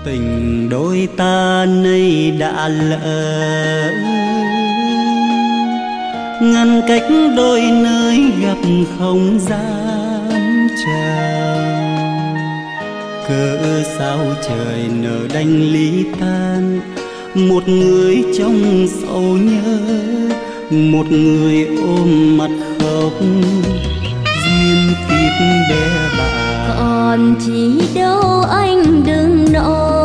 Tình đôi ta nay đã lỡ, ngăn cách đôi nơi gặp không dám chào. Cớ sao trời nỡ đành ly tan, một người trong sầu nhớ, một người ôm mặt khóc, duyên kiếp bé bàng. Còn chi đâu anh đừng nói,